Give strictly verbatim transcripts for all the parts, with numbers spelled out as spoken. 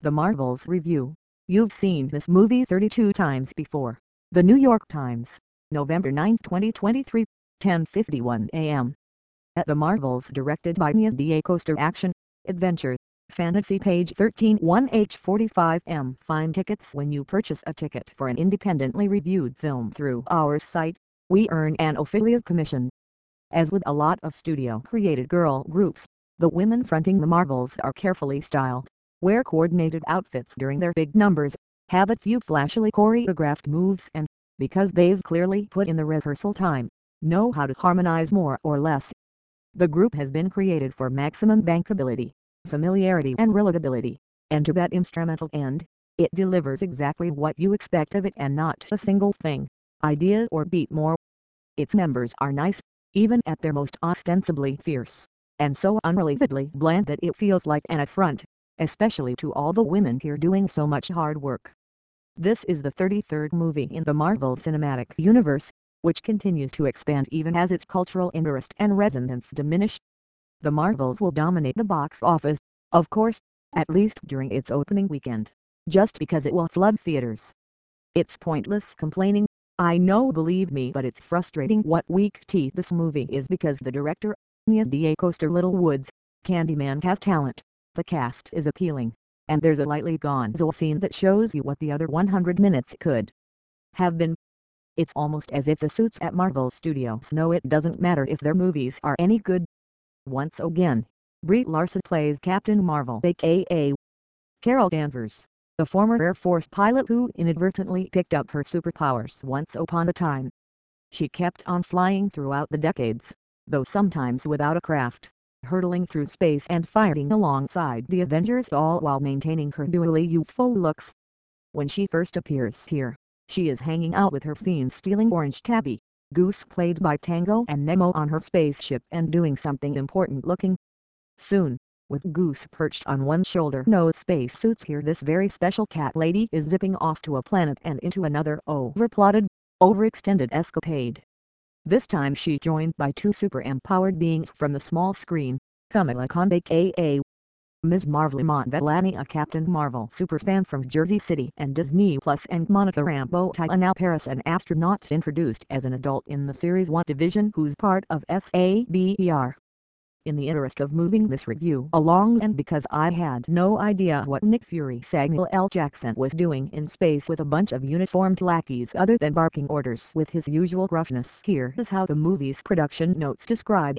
The Marvels Review. You've seen this movie thirty-two times before. The New York Times, November ninth twenty twenty-three, ten fifty-one a m At The Marvels, directed by Nia DaCosta. Action, adventure, fantasy. Page thirteen. one H forty-five m Find tickets when you purchase a ticket for an independently reviewed film through our site. We earn an affiliate commission. As with a lot of studio-created girl groups, the women fronting the Marvels are carefully styled, wear coordinated outfits during their big numbers, have a few flashily choreographed moves and, because they've clearly put in the rehearsal time, know how to harmonize more or less. The group has been created for maximum bankability, familiarity and relatability, and to that instrumental end, it delivers exactly what you expect of it and not a single thing, idea or beat more. Its members are nice, even at their most ostensibly fierce, and so unrelatably bland that it feels like an affront, especially to all the women here doing so much hard work. This is the thirty-third movie in the Marvel Cinematic Universe, which continues to expand even as its cultural interest and resonance diminish. The Marvels will dominate the box office, of course, at least during its opening weekend, just because it will flood theaters. It's pointless complaining, I know, believe me, but it's frustrating what weak tea this movie is because the director, Nia DaCosta Little Woods, Candyman has talent, the cast is appealing, and there's a lightly gonzo scene that shows you what the other one hundred minutes could have been. It's almost as if the suits at Marvel Studios know it doesn't matter if their movies are any good. Once again, Brie Larson plays Captain Marvel, aka Carol Danvers, the former Air Force pilot who inadvertently picked up her superpowers once upon a time. She kept on flying throughout the decades, though sometimes without a craft, hurtling through space and fighting alongside the Avengers, all while maintaining her dually youthful looks. When she first appears here, she is hanging out with her scene-stealing orange tabby, Goose, played by Tango and Nemo, on her spaceship and doing something important looking. Soon, with Goose perched on one shoulder, no spacesuits here, this very special cat lady is zipping off to a planet and into another overplotted, overextended escapade. This time she joined by two super-empowered beings from the small screen, Kamala Khan, aka Miz Marvel, Iman Vellani, a Captain Marvel superfan from Jersey City and Disney Plus, and Monica Rambeau, Teyonah Parris, an astronaut introduced as an adult in the Series one division who's part of SABER. In the interest of moving this review along, and because I had no idea what Nick Fury Samuel L. Jackson was doing in space with a bunch of uniformed lackeys other than barking orders with his usual gruffness, here is how the movie's production notes describe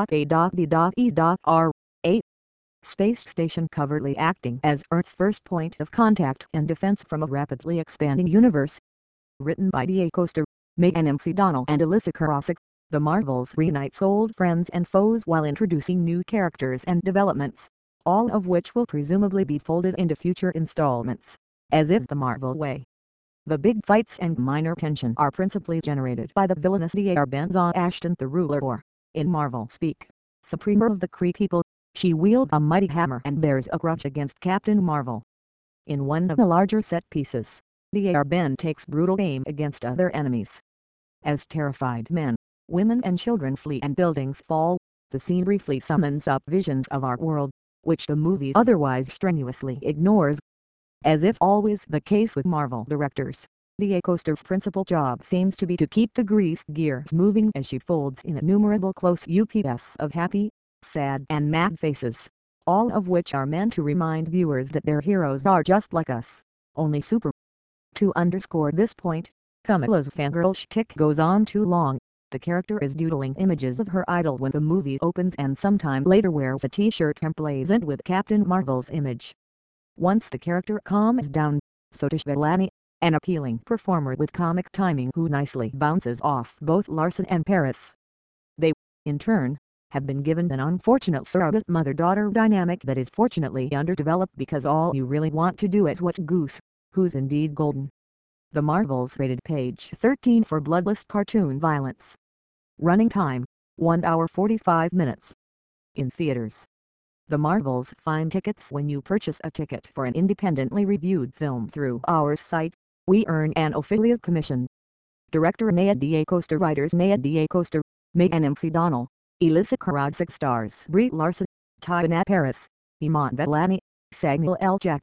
S.A.B.E.R. A space station covertly acting as Earth's first point of contact and defense from a rapidly expanding universe. Written by DaCosta, Megan McDonnell and Alyssa Karasik, The Marvels reunites old friends and foes while introducing new characters and developments, all of which will presumably be folded into future installments, as if the Marvel way. The big fights and minor tension are principally generated by the villainous Tiara Benson Ashton, the ruler, or, in Marvel speak, Supremer of the Kree people. She wields a mighty hammer and bears a grudge against Captain Marvel. In one of the larger set pieces, Tiara Ben takes brutal aim against other enemies. As terrified men, women and children flee and buildings fall, the scene briefly summons up visions of our world, which the movie otherwise strenuously ignores. As is always the case with Marvel directors, DaCosta's principal job seems to be to keep the grease gears moving as she folds in innumerable close-ups of happy, sad and mad faces, all of which are meant to remind viewers that their heroes are just like us, only super. To underscore this point, Kamala's fangirl shtick goes on too long. The character is doodling images of her idol when the movie opens, and sometime later wears a t-shirt emblazoned with Captain Marvel's image. Once the character calms down, so does Vellani, an appealing performer with comic timing who nicely bounces off both Larson and Parris. They, in turn, have been given an unfortunate surrogate mother-daughter dynamic that is fortunately underdeveloped because all you really want to do is watch Goose, who's indeed golden. The Marvels rated page thirteen for bloodless cartoon violence. Running time, one hour forty-five minutes. In theaters. The Marvels. Find tickets when you purchase a ticket for an independently reviewed film through our site. We earn an affiliate commission. Director Nia DaCosta, writers Nia DaCosta, Megan McDonnell, Alyssa Karasik, stars Brie Larson, Teyonah Parris, Iman Vellani, Samuel L. Jackson.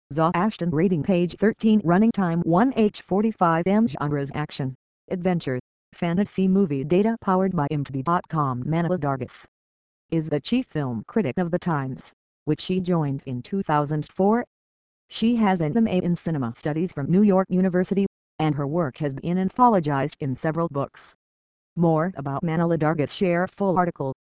Zaw Ashton rating page thirteen running time one hour forty-five minutes genres action, adventure, fantasy movie data powered by I M D B dot com. Manila Dargis is the chief film critic of The Times, which she joined in two thousand four. She has an M A in Cinema Studies from New York University, and her work has been anthologized in several books. More about Manila Dargis, share full article.